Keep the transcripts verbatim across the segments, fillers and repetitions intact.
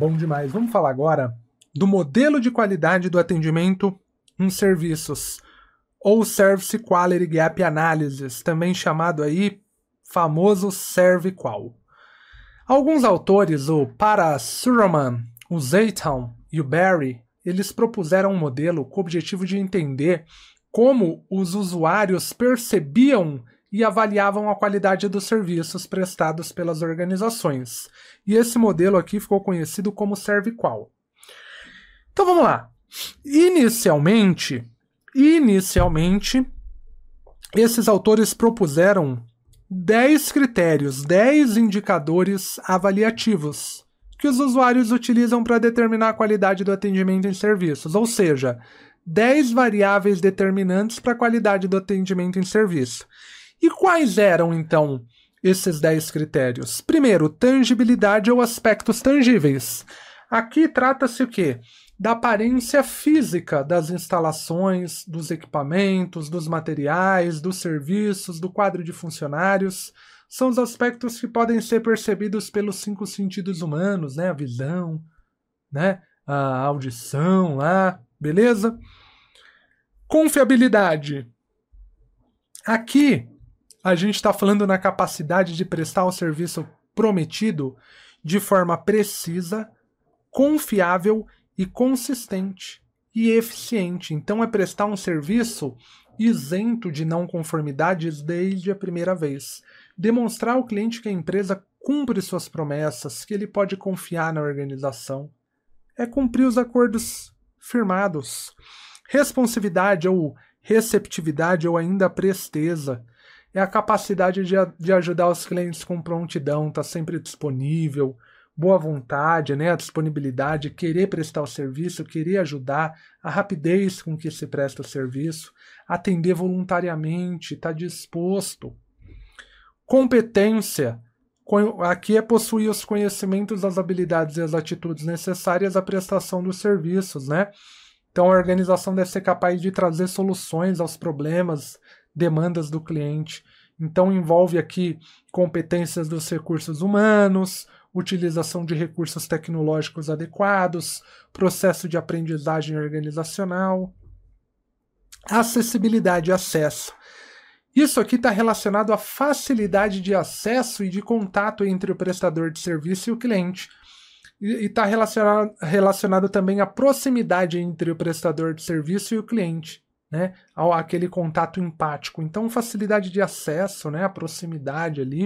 Bom demais. Vamos falar agora do modelo de qualidade do atendimento em serviços, ou Service Quality Gap Analysis, também chamado aí famoso ServiQual. Alguns autores, o Parasuraman, o Zaitan e o Barry, eles propuseram um modelo com o objetivo de entender como os usuários percebiam e avaliavam a qualidade dos serviços prestados pelas organizações. E esse modelo aqui ficou conhecido como ServiQual. Então vamos lá. Inicialmente, inicialmente, esses autores propuseram dez critérios, dez indicadores avaliativos que os usuários utilizam para determinar a qualidade do atendimento em serviços, ou seja, dez variáveis determinantes para a qualidade do atendimento em serviço. E quais eram, então, esses dez critérios? Primeiro, tangibilidade ou aspectos tangíveis. Aqui trata-se o quê? Da aparência física das instalações, dos equipamentos, dos materiais, dos serviços, do quadro de funcionários. São os aspectos que podem ser percebidos pelos cinco sentidos humanos, né? A visão, né? A audição lá, beleza? Confiabilidade. Aqui, a gente está falando na capacidade de prestar o serviço prometido de forma precisa, confiável e consistente e eficiente. Então é prestar um serviço isento de não conformidades desde a primeira vez. Demonstrar ao cliente que a empresa cumpre suas promessas, que ele pode confiar na organização. É cumprir os acordos firmados. Responsividade ou receptividade ou ainda presteza. É a capacidade de, de ajudar os clientes com prontidão, estar tá sempre disponível, boa vontade, né, a disponibilidade, querer prestar o serviço, querer ajudar, a rapidez com que se presta o serviço, atender voluntariamente, estar tá disposto. Competência. Aqui é possuir os conhecimentos, as habilidades e as atitudes necessárias à prestação dos serviços, né? Então a organização deve ser capaz de trazer soluções aos problemas, demandas do cliente. Então envolve aqui competências dos recursos humanos, utilização de recursos tecnológicos adequados, processo de aprendizagem organizacional, acessibilidade e acesso. Isso aqui está relacionado à facilidade de acesso e de contato entre o prestador de serviço e o cliente. E está relacionado, relacionado também à proximidade entre o prestador de serviço e o cliente, né? Aquele contato empático. Então, facilidade de acesso, né? A proximidade ali,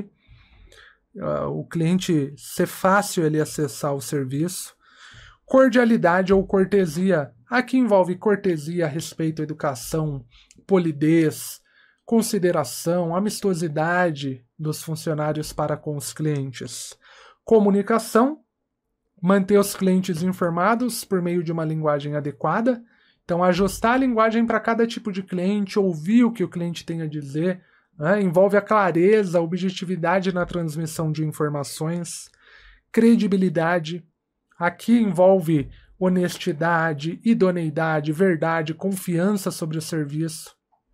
uh, o cliente ser fácil ele acessar o serviço. Cordialidade ou cortesia. Aqui envolve cortesia, respeito, educação, polidez, consideração, amistosidade dos funcionários para com os clientes. Comunicação. Manter os clientes informados por meio de uma linguagem adequada. Então, ajustar a linguagem para cada tipo de cliente, ouvir o que o cliente tem a dizer, né? Envolve a clareza, a objetividade na transmissão de informações. Credibilidade. Aqui envolve honestidade, idoneidade, verdade, confiança sobre o serviço.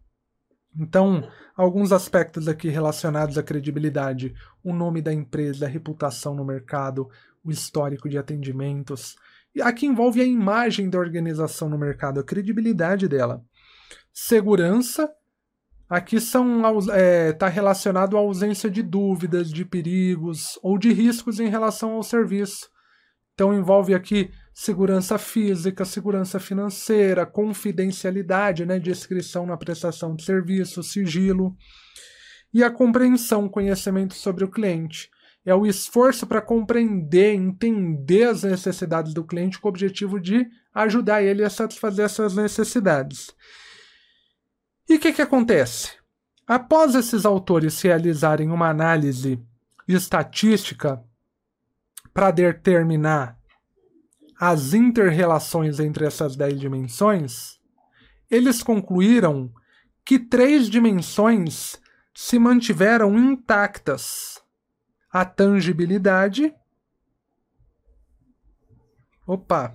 Então, alguns aspectos aqui relacionados à credibilidade. O nome da empresa, a reputação no mercado, o histórico de atendimentos. E aqui envolve a imagem da organização no mercado, a credibilidade dela. Segurança. Aqui está é, tá relacionado à ausência de dúvidas, de perigos ou de riscos em relação ao serviço. Então envolve aqui segurança física, segurança financeira, confidencialidade, né, discrição na prestação de serviço, sigilo. E a compreensão, conhecimento sobre o cliente. É o esforço para compreender, entender as necessidades do cliente com o objetivo de ajudar ele a satisfazer essas necessidades. E o que, que acontece? Após esses autores realizarem uma análise estatística para determinar as inter-relações entre essas dez dimensões, eles concluíram que três dimensões se mantiveram intactas. A tangibilidade, opa,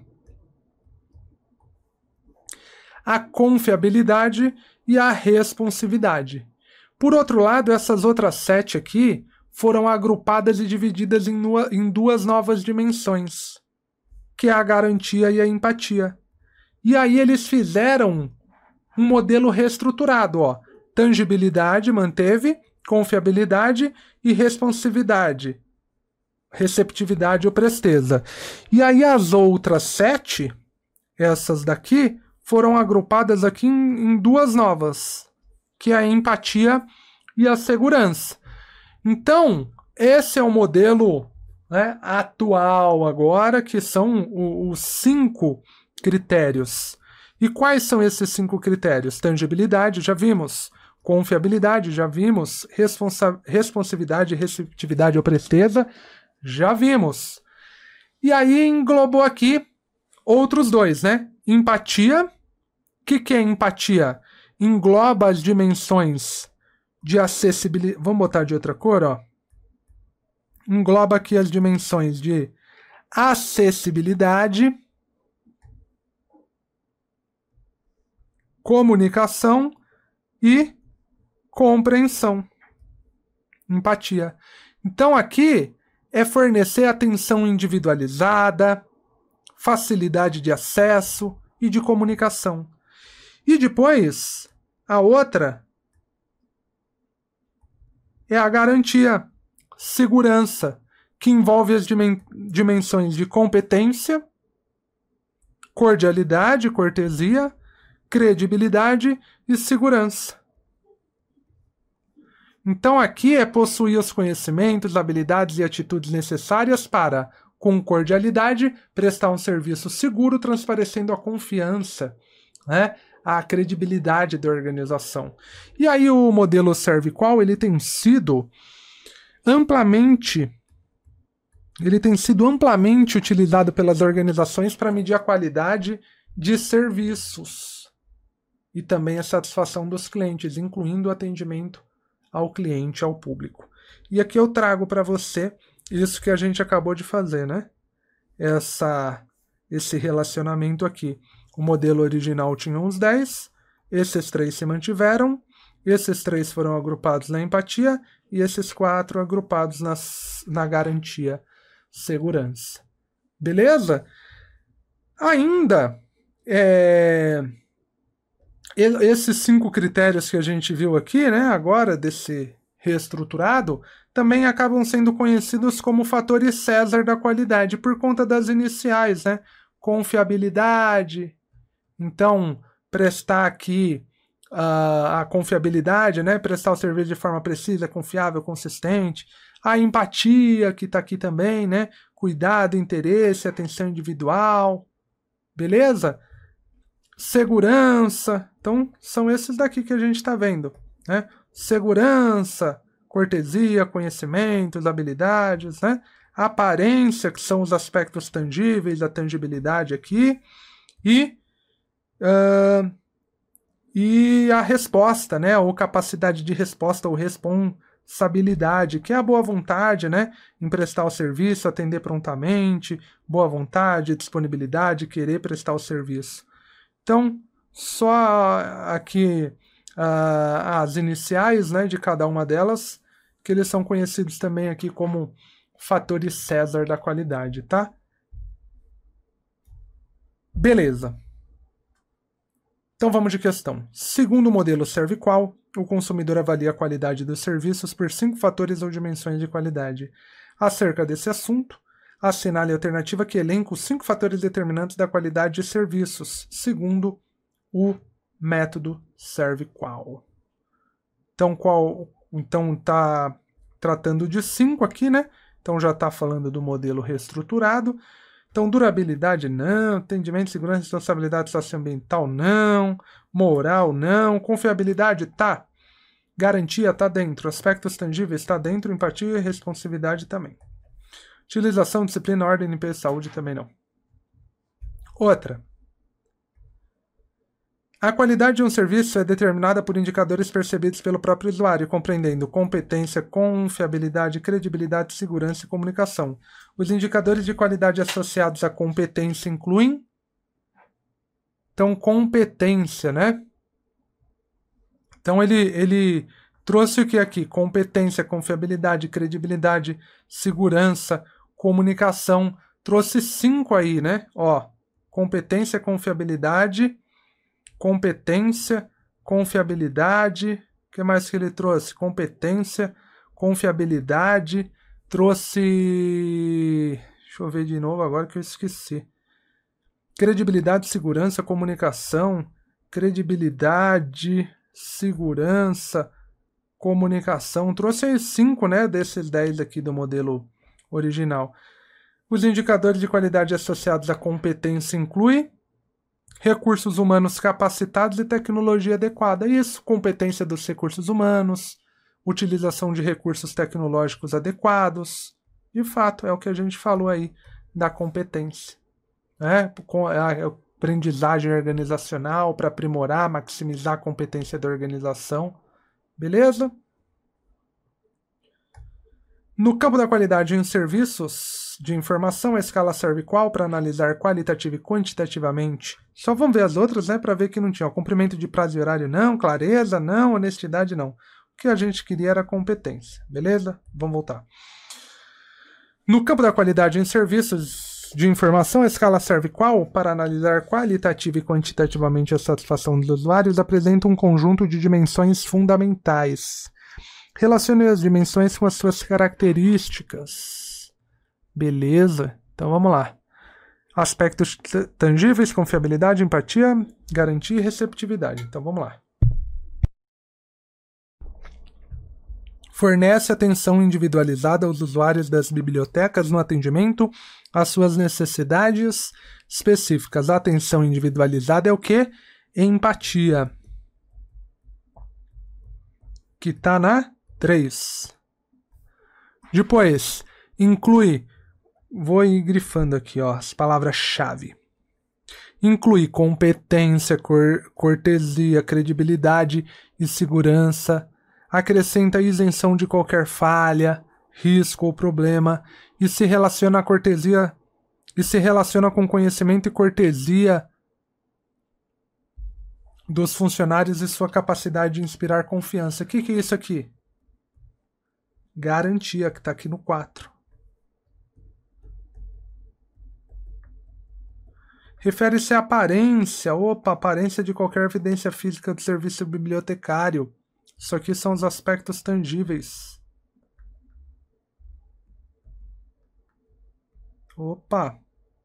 a confiabilidade e a responsividade. Por outro lado, essas outras sete aqui foram agrupadas e divididas em, em duas novas dimensões, que é a garantia e a empatia. E aí eles fizeram um modelo reestruturado, ó. Tangibilidade manteve, confiabilidade e responsividade. Receptividade ou presteza. E aí as outras sete, essas daqui, foram agrupadas aqui em, em duas novas, que é a empatia e a segurança. Então, esse é o modelo, né, atual agora, que são o, os cinco critérios. E quais são esses cinco critérios? Tangibilidade, já vimos. Confiabilidade, já vimos. Responsa- responsividade, receptividade ou presteza, já vimos. E aí englobou aqui outros dois, né? Empatia. O que, que é empatia? Engloba as dimensões de acessibilidade. Vamos botar de outra cor, ó. Engloba aqui as dimensões de acessibilidade, comunicação e compreensão. Empatia. Então aqui é fornecer atenção individualizada, facilidade de acesso e de comunicação. E depois, a outra é a garantia, segurança, que envolve as dimensões de competência, cordialidade, cortesia, credibilidade e segurança. Então aqui é possuir os conhecimentos, habilidades e atitudes necessárias para, com cordialidade, prestar um serviço seguro, transparecendo a confiança, né, a credibilidade da organização. E aí o modelo ServiQual, ele tem sido amplamente ele tem sido amplamente utilizado pelas organizações para medir a qualidade de serviços e também a satisfação dos clientes, incluindo o atendimento ao cliente, ao público. E aqui eu trago para você isso que a gente acabou de fazer, né? Essa, esse relacionamento aqui. O modelo original tinha uns dez, esses três se mantiveram, esses três foram agrupados na empatia e esses quatro agrupados nas, na garantia, segurança. Beleza? Ainda, é, esses cinco critérios que a gente viu aqui, né, agora, desse reestruturado, também acabam sendo conhecidos como fatores César da qualidade, por conta das iniciais, né? Confiabilidade. Então, prestar aqui uh, a confiabilidade, né? Prestar o serviço de forma precisa, confiável, consistente. A empatia, que está aqui também, né? Cuidado, interesse, atenção individual. Beleza? Segurança. Então, são esses daqui que a gente está vendo, né? Segurança, cortesia, conhecimentos, habilidades, né? Aparência, que são os aspectos tangíveis, a tangibilidade aqui. E, uh, e a resposta, né? Ou capacidade de resposta ou responsabilidade, que é a boa vontade, né? Em prestar o serviço, atender prontamente, boa vontade, disponibilidade, querer prestar o serviço. Então, só aqui uh, as iniciais, né, de cada uma delas, que eles são conhecidos também aqui como fatores César da qualidade, tá? Beleza. Então vamos de questão. Segundo o modelo ServiQual, o consumidor avalia a qualidade dos serviços por cinco fatores ou dimensões de qualidade. Acerca desse assunto, assinale a alternativa que elenca os cinco fatores determinantes da qualidade de serviços, segundo o método ServiQual. Então, qual, então tá tratando de cinco aqui, né? Então já está falando do modelo reestruturado. Então, durabilidade não, atendimento, segurança, responsabilidade socioambiental não, moral não, confiabilidade tá, garantia tá dentro, aspectos tangíveis tá dentro, empatia e responsividade também. Utilização, disciplina, ordem, limpeza e saúde também não. Outra. A qualidade de um serviço é determinada por indicadores percebidos pelo próprio usuário, compreendendo competência, confiabilidade, credibilidade, segurança e comunicação. Os indicadores de qualidade associados à competência incluem... Então, competência, né? Então, ele, ele trouxe o que aqui? Competência, confiabilidade, credibilidade, segurança, comunicação. trouxe cinco aí, né? Ó, competência, confiabilidade, competência, confiabilidade. O que mais que ele trouxe? Competência, confiabilidade, trouxe... Deixa eu ver de novo agora que eu esqueci. Credibilidade, segurança, comunicação, credibilidade, segurança, comunicação. Trouxe aí cinco, né, desses dez aqui do modelo original. Os indicadores de qualidade associados à competência incluem recursos humanos capacitados e tecnologia adequada. Isso, competência dos recursos humanos, utilização de recursos tecnológicos adequados. De fato, é o que a gente falou aí da competência. Né? Com a aprendizagem organizacional para aprimorar, maximizar a competência da organização. Beleza? No campo da qualidade em serviços de informação, a escala serve qual para analisar qualitativa e quantitativamente? Só vamos ver as outras, né, para ver que não tinha. O cumprimento de prazo e horário não, clareza não, honestidade não. O que a gente queria era competência, beleza? Vamos voltar. No campo da qualidade em serviços de informação, a escala serve qual para analisar qualitativa e quantitativamente a satisfação dos usuários? Apresenta um conjunto de dimensões fundamentais. Relacione as dimensões com as suas características. Beleza? Então vamos lá. Aspectos tangíveis, confiabilidade, empatia, garantia e receptividade. Então vamos lá. Fornece atenção individualizada aos usuários das bibliotecas no atendimento às suas necessidades específicas. A atenção individualizada é o quê? Empatia. Que está na três. Depois, inclui, vou ir grifando aqui, ó, as palavras-chave. Inclui competência, cor, cortesia, credibilidade e segurança. Acrescenta isenção de qualquer falha, risco ou problema e se relaciona a cortesia e se relaciona com conhecimento e cortesia dos funcionários e sua capacidade de inspirar confiança. O que, que é isso aqui? Garantia, que está aqui no quatro. Refere-se à aparência, opa, aparência de qualquer evidência física do serviço bibliotecário. Isso aqui são os aspectos tangíveis. Opa!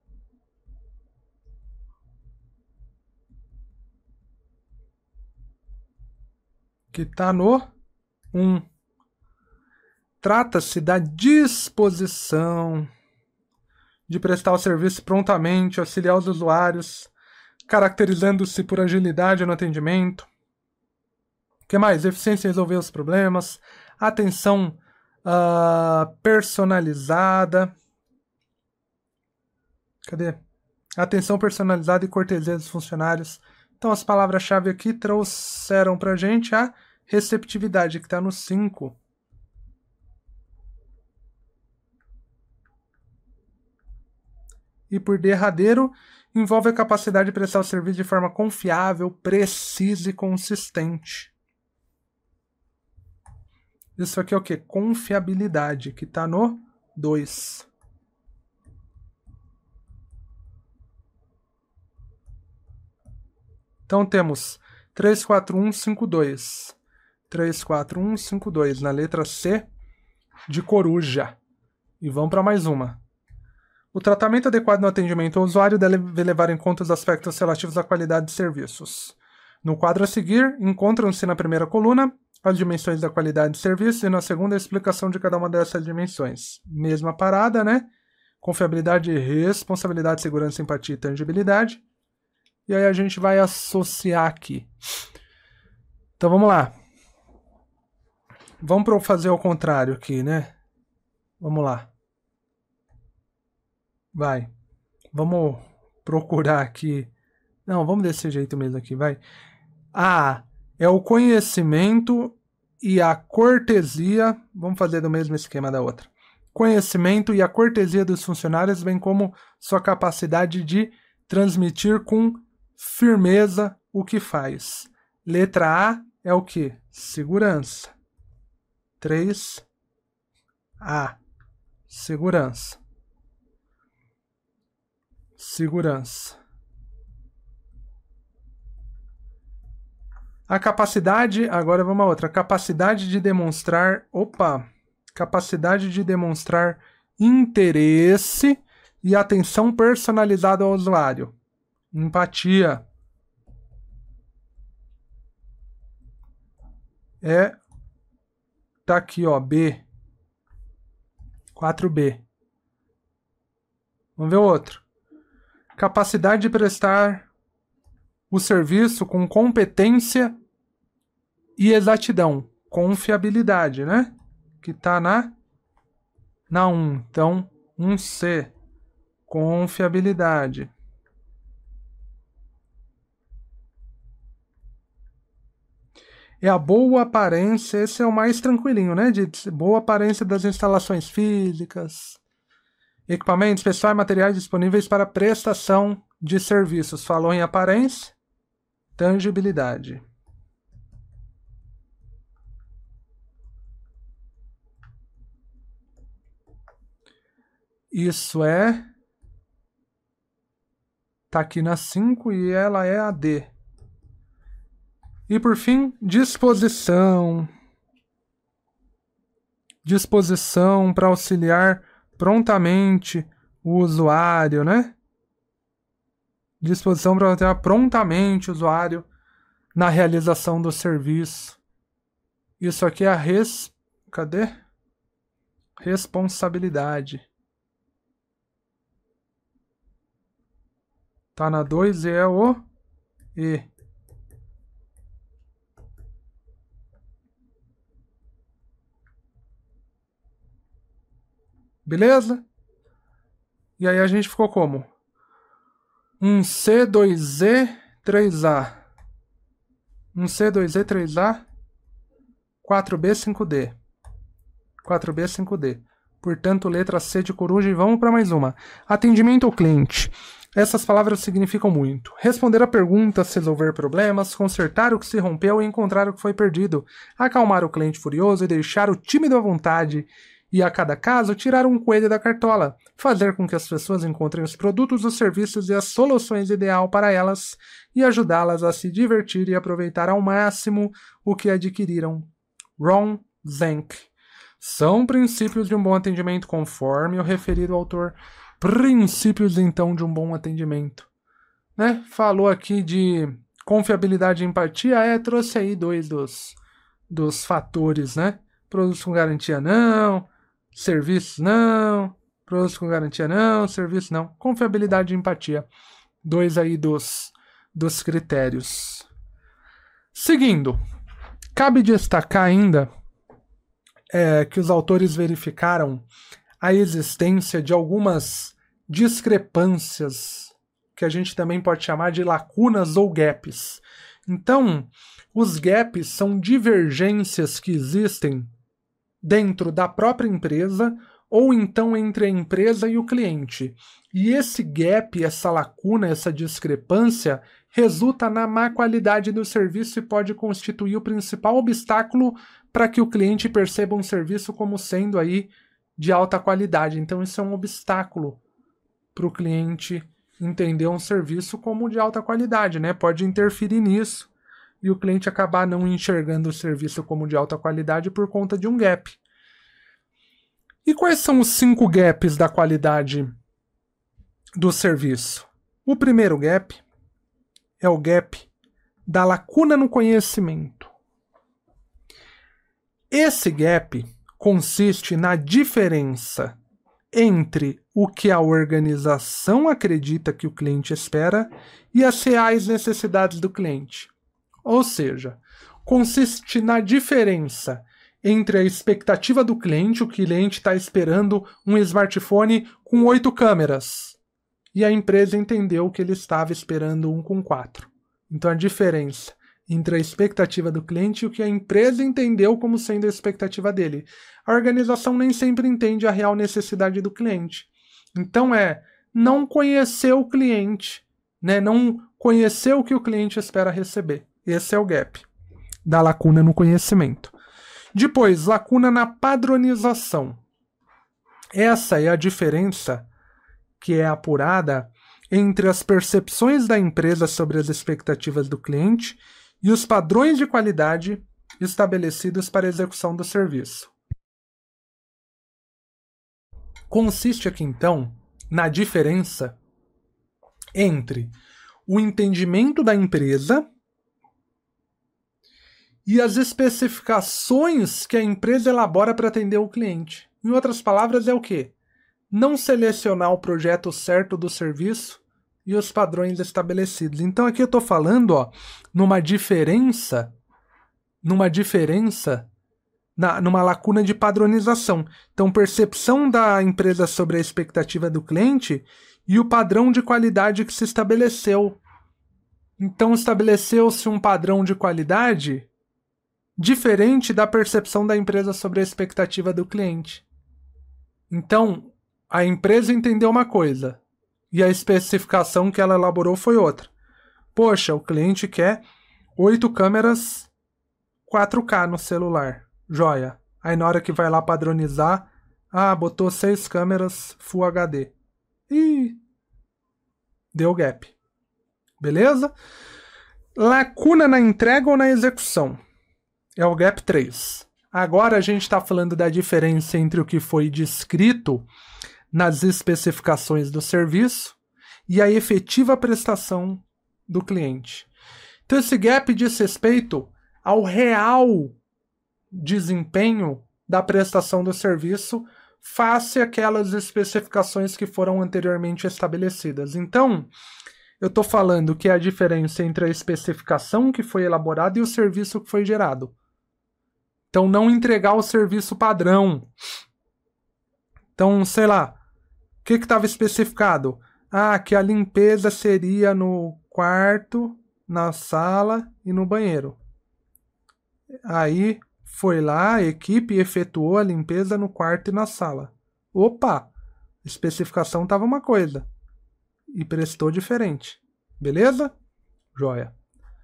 Que está no um. Trata-se da disposição de prestar o serviço prontamente, auxiliar os usuários, caracterizando-se por agilidade no atendimento. O que mais? Eficiência em resolver os problemas, atenção uh, personalizada. Cadê? Atenção personalizada e cortesia dos funcionários. Então as palavras-chave aqui trouxeram para a gente a receptividade, que está no cinco. E por derradeiro, envolve a capacidade de prestar o serviço de forma confiável, precisa e consistente. Isso aqui é o quê? Confiabilidade, que está no dois. Então temos três, quatro, um, cinco, dois. três, quatro, um, cinco, dois. Na letra C de coruja. E vamos para mais uma. O tratamento adequado no atendimento ao usuário deve levar em conta os aspectos relativos à qualidade de serviços. No quadro a seguir, encontram-se na primeira coluna as dimensões da qualidade de serviço e na segunda a explicação de cada uma dessas dimensões. Mesma parada, né? Confiabilidade, responsabilidade, segurança, empatia e tangibilidade. E aí a gente vai associar aqui. Então vamos lá. Vamos fazer ao contrário aqui, né? Vamos lá. Vai. Vamos procurar aqui. Não, vamos desse jeito mesmo aqui, vai. A é o conhecimento e a cortesia. Vamos fazer do mesmo esquema da outra. Conhecimento e a cortesia dos funcionários, bem como sua capacidade de transmitir com firmeza o que faz. Letra A é o que? Segurança. três A. Segurança. segurança. A capacidade, agora vamos a outra, capacidade de demonstrar, opa, capacidade de demonstrar interesse e atenção personalizada ao usuário. Empatia. É, tá aqui, ó, B. quatro B. Vamos ver o outro. Capacidade de prestar o serviço com competência e exatidão. Confiabilidade, né? Que tá na, na um. Então, um C. Confiabilidade. É a boa aparência, esse é o mais tranquilinho, né? De boa aparência das instalações físicas. Equipamentos, pessoal e materiais disponíveis para prestação de serviços. Falou em aparência? Tangibilidade. Isso é... Tá aqui na cinco e ela é a D. E por fim, disposição. Disposição para auxiliar prontamente o usuário, né? Disposição para auxiliar prontamente o usuário na realização do serviço. Isso aqui é a res... Cadê? Responsabilidade. Tá na dois e é o E. Beleza? E aí a gente ficou como? um C, dois E, três A. um C, dois E, três A. quatro B, cinco D. quatro B, cinco D. Portanto, letra C de coruja e vamos para mais uma. Atendimento ao cliente. Essas palavras significam muito. Responder a perguntas, resolver problemas, consertar o que se rompeu e encontrar o que foi perdido, acalmar o cliente furioso e deixar o tímido à vontade, e a cada caso tirar um coelho da cartola, fazer com que as pessoas encontrem os produtos, os serviços e as soluções ideal para elas e ajudá-las a se divertir e aproveitar ao máximo o que adquiriram. Ron Zenk. São princípios de um bom atendimento conforme o referido autor. Princípios, então, de um bom atendimento. Né? Falou aqui de confiabilidade e empatia, é, trouxe aí dois dos, dos fatores, né? Produtos com garantia não, serviço não, produtos com garantia não, serviço não. Confiabilidade e empatia, dois aí dos, dos critérios. Seguindo, cabe destacar ainda é, que os autores verificaram a existência de algumas discrepâncias, que a gente também pode chamar de lacunas ou gaps. Então, os gaps são divergências que existem dentro da própria empresa ou então entre a empresa e o cliente. E esse gap, essa lacuna, essa discrepância resulta na má qualidade do serviço e pode constituir o principal obstáculo para que o cliente perceba um serviço como sendo aí de alta qualidade. Então isso é um obstáculo para o cliente entender um serviço como de alta qualidade, né? Pode interferir nisso e o cliente acabar não enxergando o serviço como de alta qualidade por conta de um gap. E quais são os cinco gaps da qualidade do serviço? O primeiro gap é o gap da lacuna no conhecimento. Esse gap consiste na diferença entre o que a organização acredita que o cliente espera e as reais necessidades do cliente. Ou seja, consiste na diferença entre a expectativa do cliente, o cliente está esperando um smartphone com oito câmeras, e a empresa entendeu que ele estava esperando um com quatro. Então a diferença entre a expectativa do cliente e o que a empresa entendeu como sendo a expectativa dele. A organização nem sempre entende a real necessidade do cliente. Então é não conhecer o cliente, né? Não conhecer o que o cliente espera receber. Esse é o gap da lacuna no conhecimento. Depois, lacuna na padronização. Essa é a diferença que é apurada entre as percepções da empresa sobre as expectativas do cliente e os padrões de qualidade estabelecidos para a execução do serviço. Consiste aqui, então, na diferença entre o entendimento da empresa e as especificações que a empresa elabora para atender o cliente. Em outras palavras, é o quê? Não selecionar o projeto certo do serviço e os padrões estabelecidos. Então aqui eu estou falando, ó, numa diferença, numa diferença, na, numa lacuna de padronização. Então, percepção da empresa sobre a expectativa do cliente e o padrão de qualidade que se estabeleceu. Então, estabeleceu-se um padrão de qualidade diferente da percepção da empresa sobre a expectativa do cliente. Então, a empresa entendeu uma coisa e a especificação que ela elaborou foi outra. Poxa, o cliente quer oito câmeras quatro K no celular. Joia. Aí na hora que vai lá padronizar, ah, botou seis câmeras Full H D. Ih, deu gap. Beleza? Lacuna na entrega ou na execução. É o gap três. Agora a gente está falando da diferença entre o que foi descrito nas especificações do serviço e a efetiva prestação do cliente. Então esse gap diz respeito ao real desempenho da prestação do serviço face àquelas especificações que foram anteriormente estabelecidas. Então, eu estou falando que é a diferença entre a especificação que foi elaborada e o serviço que foi gerado. Então, não entregar o serviço padrão. Então, sei lá, o que estava especificado? Ah, que a limpeza seria no quarto, na sala e no banheiro. Aí, foi lá, a equipe efetuou a limpeza no quarto e na sala. Opa! A especificação estava uma coisa. E prestou diferente. Beleza? Joia.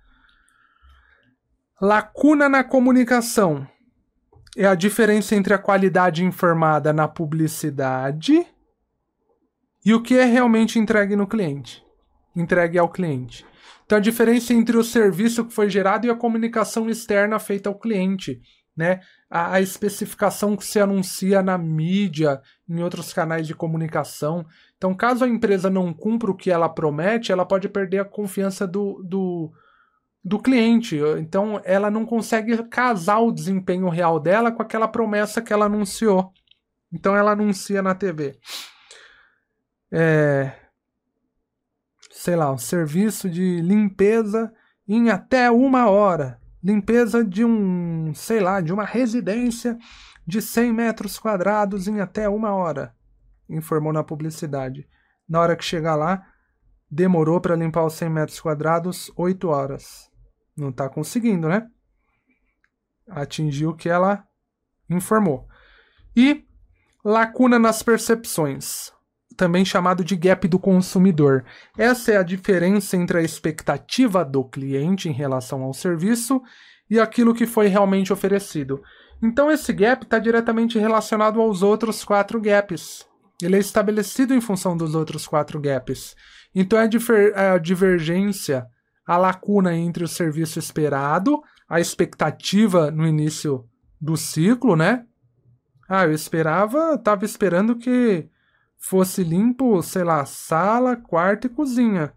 Lacuna na comunicação. É a diferença entre a qualidade informada na publicidade e o que é realmente entregue no cliente. Entregue ao cliente. Então a diferença entre o serviço que foi gerado e a comunicação externa feita ao cliente. Né? A, a especificação que se anuncia na mídia, em outros canais de comunicação. Então, caso a empresa não cumpra o que ela promete, ela pode perder a confiança do, do, do cliente. Então, ela não consegue casar o desempenho real dela com aquela promessa que ela anunciou. Então, ela anuncia na T V. É, sei lá, um serviço de limpeza em até uma hora. Limpeza de um, sei lá, de uma residência de cem metros quadrados em até uma hora, informou na publicidade. Na hora que chegar lá, demorou para limpar os cem metros quadrados oito horas. Não está conseguindo, né? Atingiu o que ela informou. E lacuna nas percepções, também chamado de gap do consumidor. Essa é a diferença entre a expectativa do cliente em relação ao serviço e aquilo que foi realmente oferecido. Então esse gap está diretamente relacionado aos outros quatro gaps. Ele é estabelecido em função dos outros quatro gaps. Então é a divergência, a lacuna entre o serviço esperado, a expectativa no início do ciclo, né? Ah, eu esperava, estava esperando que fosse limpo, sei lá, sala, quarto e cozinha.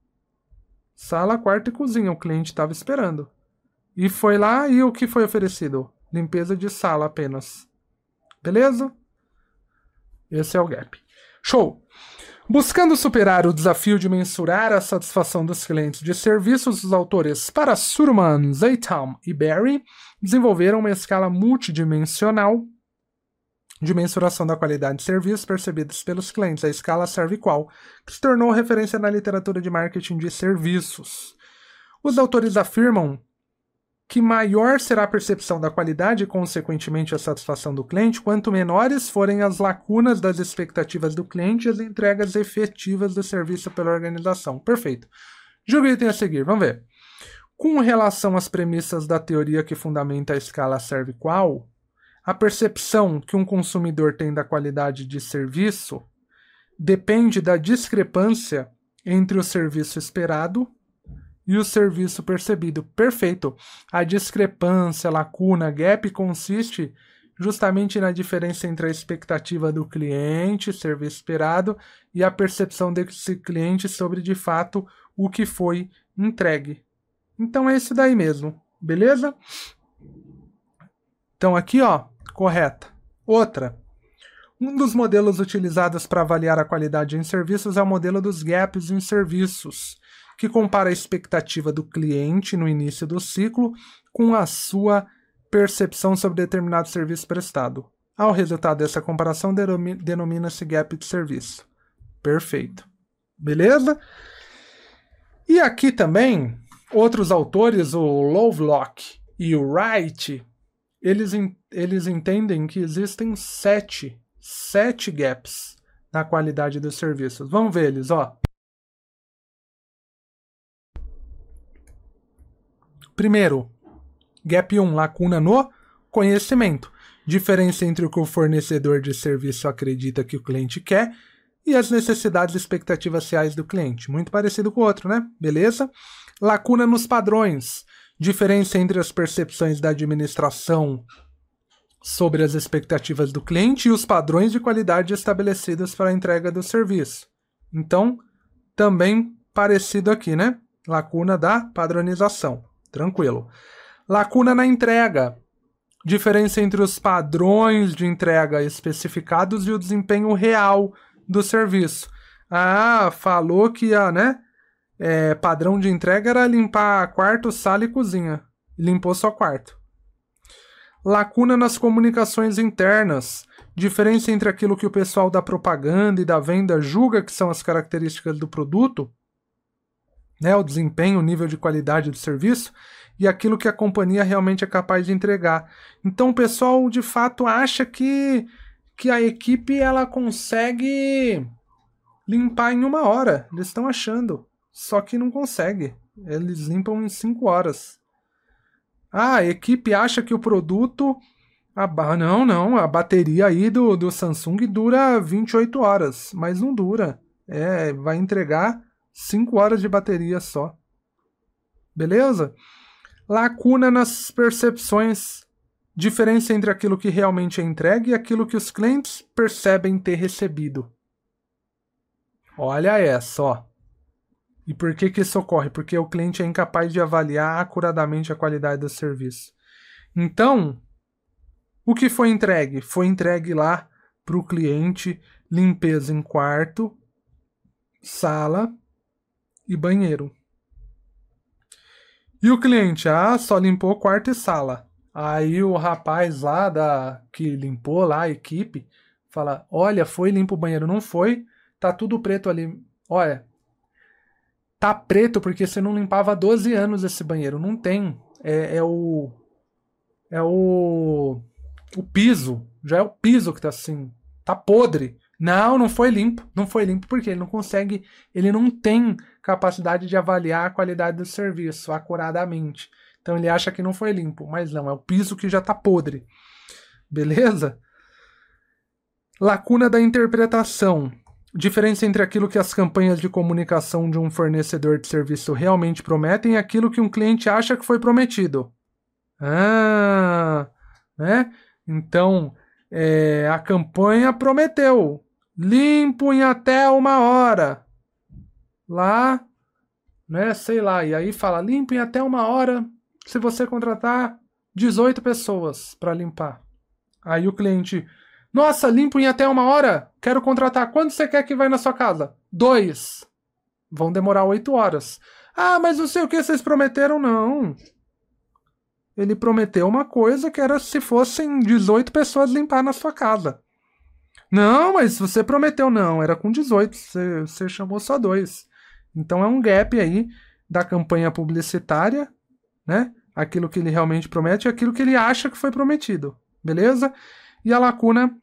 Sala, quarto e cozinha, o cliente estava esperando. E foi lá e o que foi oferecido? Limpeza de sala apenas. Beleza? Esse é o gap. Show! Buscando superar o desafio de mensurar a satisfação dos clientes de serviços, os autores Parasurman, Zeitam e Berry desenvolveram uma escala multidimensional de mensuração da qualidade de serviços percebidos pelos clientes, a escala ServiQual, que se tornou referência na literatura de marketing de serviços. Os autores afirmam que maior será a percepção da qualidade e, consequentemente, a satisfação do cliente, quanto menores forem as lacunas das expectativas do cliente e as entregas efetivas do serviço pela organização. Perfeito. Julgue o item a seguir. Vamos ver. Com relação às premissas da teoria que fundamenta a escala ServiQual, a percepção que um consumidor tem da qualidade de serviço depende da discrepância entre o serviço esperado e o serviço percebido. Perfeito. A discrepância, lacuna, gap consiste justamente na diferença entre a expectativa do cliente, serviço esperado, e a percepção desse cliente sobre, de fato, o que foi entregue. Então é isso daí mesmo, beleza? Então aqui, ó, correta. Outra. Um dos modelos utilizados para avaliar a qualidade em serviços é o modelo dos gaps em serviços, que compara a expectativa do cliente no início do ciclo com a sua percepção sobre determinado serviço prestado. Ao resultado dessa comparação, denomina-se gap de serviço. Perfeito. Beleza? E aqui também, outros autores, o Lovelock e o Wright, eles, eles entendem que existem sete, sete gaps na qualidade dos serviços. Vamos ver eles, ó. Primeiro, gap um, lacuna no conhecimento. Diferença entre o que o fornecedor de serviço acredita que o cliente quer e as necessidades e expectativas reais do cliente. Muito parecido com o outro, né? Beleza? Lacuna nos padrões. Diferença entre as percepções da administração sobre as expectativas do cliente e os padrões de qualidade estabelecidos para a entrega do serviço. Então, também parecido aqui, né? Lacuna da padronização. Tranquilo. Lacuna na entrega. Diferença entre os padrões de entrega especificados e o desempenho real do serviço. Ah, falou que a, né, é, padrão de entrega era limpar quarto, sala e cozinha. Limpou só quarto. Lacuna nas comunicações internas. Diferença entre aquilo que o pessoal da propaganda e da venda julga que são as características do produto, né, o desempenho, o nível de qualidade do serviço, e aquilo que a companhia realmente é capaz de entregar. Então o pessoal de fato acha que, que a equipe ela consegue limpar em uma hora. Eles estão achando, só que não consegue. Eles limpam em cinco horas. Ah, a equipe acha que o produto... A, não, não, a bateria aí do, do Samsung dura vinte e oito horas, mas não dura. É, vai entregar cinco horas de bateria só. Beleza? Lacuna nas percepções. Diferença entre aquilo que realmente é entregue e aquilo que os clientes percebem ter recebido. Olha essa, ó. E por que que isso ocorre? Porque o cliente é incapaz de avaliar acuradamente a qualidade do serviço. Então, o que foi entregue? Foi entregue lá para o cliente limpeza em quarto, sala e banheiro. E o cliente, ah, só limpou quarto e sala. Aí o rapaz lá da que limpou lá a equipe fala, olha, foi limpo o banheiro. Não foi, tá tudo preto ali. Olha, tá preto porque você não limpava há doze anos esse banheiro. Não tem. É, é o... É o... O piso. Já é o piso que tá assim. Tá podre. Não, não foi limpo. Não foi limpo porque ele não consegue... Ele não tem capacidade de avaliar a qualidade do serviço acuradamente. Então ele acha que não foi limpo. Mas não, é o piso que já tá podre. Beleza? Lacuna da interpretação. Diferença entre aquilo que as campanhas de comunicação de um fornecedor de serviço realmente prometem e aquilo que um cliente acha que foi prometido. Ah, né? Então, é, a campanha prometeu limpo em até uma hora. Lá, né, sei lá, e aí fala limpo em até uma hora se você contratar dezoito pessoas para limpar. Aí o cliente, nossa, limpo em até uma hora? Quero contratar. Quando você quer que vai na sua casa? Dois. Vão demorar oito horas. Ah, mas não sei o que vocês prometeram, não. Ele prometeu uma coisa que era se fossem dezoito pessoas limpar na sua casa. Não, mas você prometeu não, era com dezoito, você, você chamou só dois. Então é um gap aí da campanha publicitária, né? Aquilo que ele realmente promete e aquilo que ele acha que foi prometido, beleza? E a lacuna,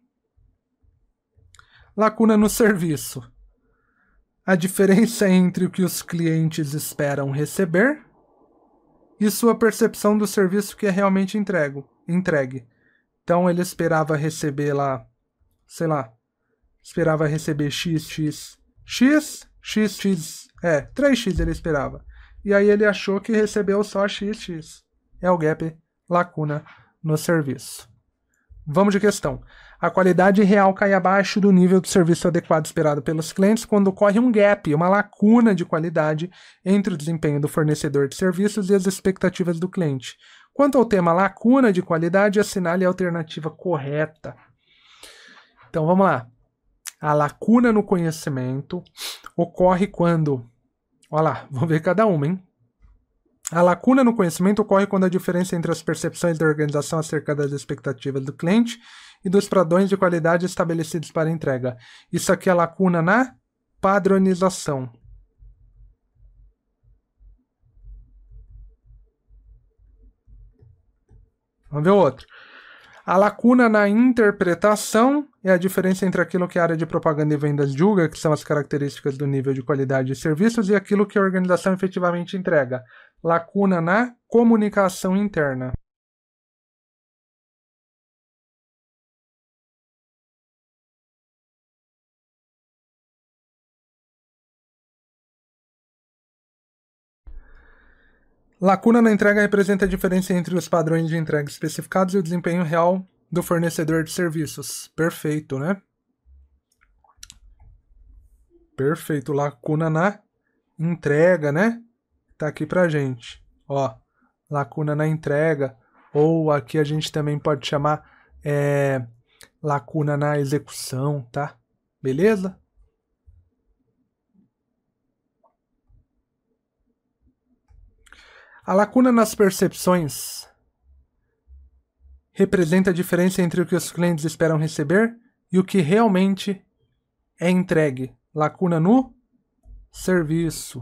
lacuna no serviço. A diferença entre o que os clientes esperam receber e sua percepção do serviço que é realmente entrego, entregue. Então ele esperava receber lá, sei lá, esperava receber X, X, X, X, X É, três x ele esperava. E aí ele achou que recebeu só x x. É o gap lacuna no serviço. Vamos de questão. A qualidade real cai abaixo do nível de serviço adequado esperado pelos clientes quando ocorre um gap, uma lacuna de qualidade entre o desempenho do fornecedor de serviços e as expectativas do cliente. Quanto ao tema lacuna de qualidade, assinale a alternativa correta. Então vamos lá. A lacuna no conhecimento ocorre quando... Olha lá, vamos ver cada uma, hein? A lacuna no conhecimento ocorre quando a diferença entre as percepções da organização acerca das expectativas do cliente e dos padrões de qualidade estabelecidos para a entrega. Isso aqui é lacuna na padronização. Vamos ver o outro. A lacuna na interpretação é a diferença entre aquilo que a área de propaganda e vendas julga, que são as características do nível de qualidade de serviços, e aquilo que a organização efetivamente entrega. Lacuna na comunicação interna. Lacuna na entrega representa a diferença entre os padrões de entrega especificados e o desempenho real do fornecedor de serviços. Perfeito, né? Perfeito. Lacuna na entrega, né? Tá aqui pra gente. Ó, lacuna na entrega. Ou aqui a gente também pode chamar é, lacuna na execução, tá? Beleza? A lacuna nas percepções representa a diferença entre o que os clientes esperam receber e o que realmente é entregue. Lacuna no serviço.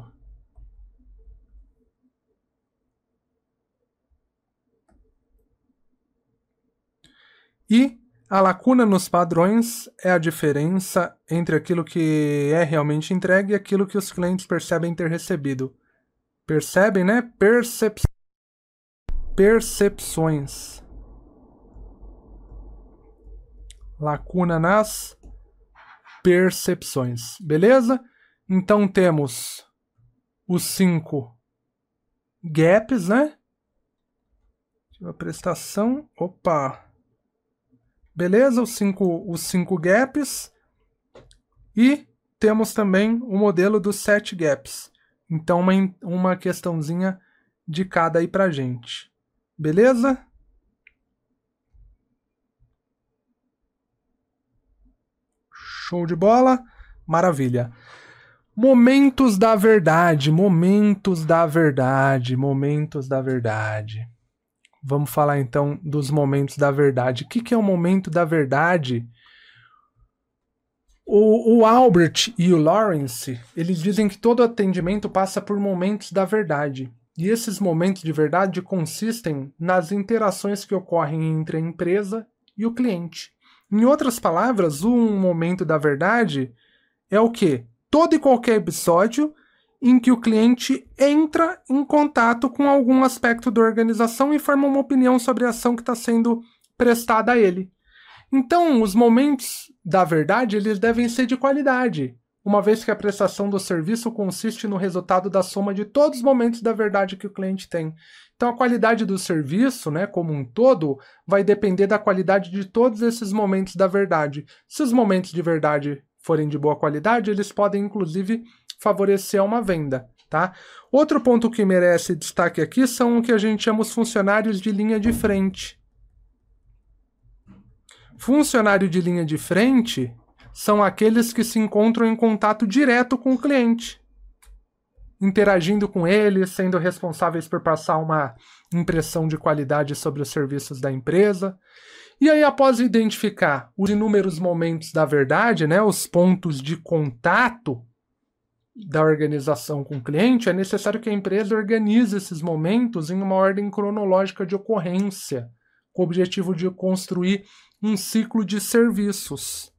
E a lacuna nos padrões é a diferença entre aquilo que é realmente entregue e aquilo que os clientes percebem ter recebido. Percebem, né? Percep... Percepções. Lacuna nas percepções. Beleza? Então temos os cinco gaps, né? A prestação. Opa! Beleza? Os cinco, os cinco gaps. E temos também o modelo dos sete gaps. Então, uma, uma questãozinha de cada aí pra gente. Beleza? Show de bola. Maravilha. Momentos da verdade. Momentos da verdade. Momentos da verdade. Vamos falar então dos momentos da verdade. O que, que é o momento da verdade? O, o Albert e o Lawrence, eles dizem que todo atendimento passa por momentos da verdade. E esses momentos de verdade consistem nas interações que ocorrem entre a empresa e o cliente. Em outras palavras, um momento da verdade é o quê? Todo e qualquer episódio em que o cliente entra em contato com algum aspecto da organização e forma uma opinião sobre a ação que está sendo prestada a ele. Então, os momentos da verdade, eles devem ser de qualidade, uma vez que a prestação do serviço consiste no resultado da soma de todos os momentos da verdade que o cliente tem. Então, a qualidade do serviço, né, como um todo, vai depender da qualidade de todos esses momentos da verdade. Se os momentos de verdade forem de boa qualidade, eles podem, inclusive, favorecer uma venda, tá? Outro ponto que merece destaque aqui são o que a gente chama os funcionários de linha de frente. Funcionário de linha de frente são aqueles que se encontram em contato direto com o cliente, interagindo com ele, sendo responsáveis por passar uma impressão de qualidade sobre os serviços da empresa. E aí, após identificar os inúmeros momentos da verdade, né, os pontos de contato da organização com o cliente, é necessário que a empresa organize esses momentos em uma ordem cronológica de ocorrência, com o objetivo de construir um ciclo de serviços.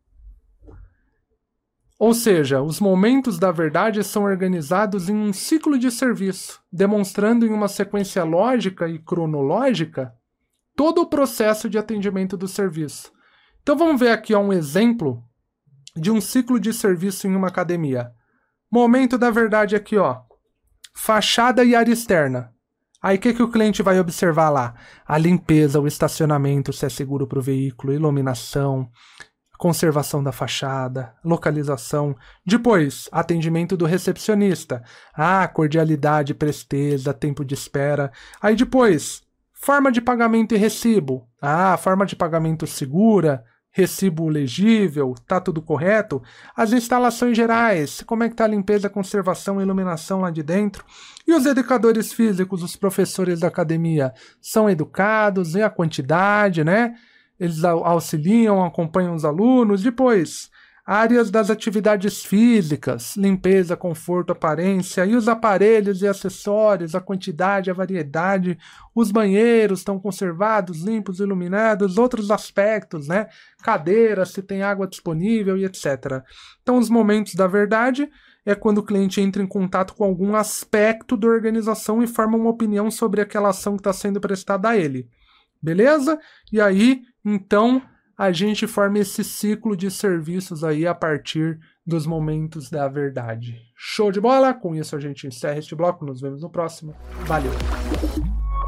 Ou seja, os momentos da verdade são organizados em um ciclo de serviço, demonstrando em uma sequência lógica e cronológica todo o processo de atendimento do serviço. Então vamos ver aqui ó, um exemplo de um ciclo de serviço em uma academia. Momento da verdade aqui, ó. Fachada e área externa. Aí o que, que o cliente vai observar lá? A limpeza, o estacionamento, se é seguro para o veículo, iluminação, conservação da fachada, localização. Depois, atendimento do recepcionista. Ah, cordialidade, presteza, tempo de espera. Aí depois, forma de pagamento e recibo. Ah, forma de pagamento segura, recibo legível, tá tudo correto. As instalações gerais, como é que tá a limpeza, conservação e iluminação lá de dentro. E os educadores físicos, os professores da academia, são educados, e a quantidade, né? Eles auxiliam, acompanham os alunos. Depois, áreas das atividades físicas, limpeza, conforto, aparência, e os aparelhos e acessórios, a quantidade, a variedade, os banheiros estão conservados, limpos, iluminados, outros aspectos, né? Cadeiras, se tem água disponível e etcétera. Então, os momentos da verdade é quando o cliente entra em contato com algum aspecto da organização e forma uma opinião sobre aquela ação que está sendo prestada a ele. Beleza? E aí, então, a gente forma esse ciclo de serviços aí a partir dos momentos da verdade. Show de bola? Com isso a gente encerra este bloco. Nos vemos no próximo. Valeu!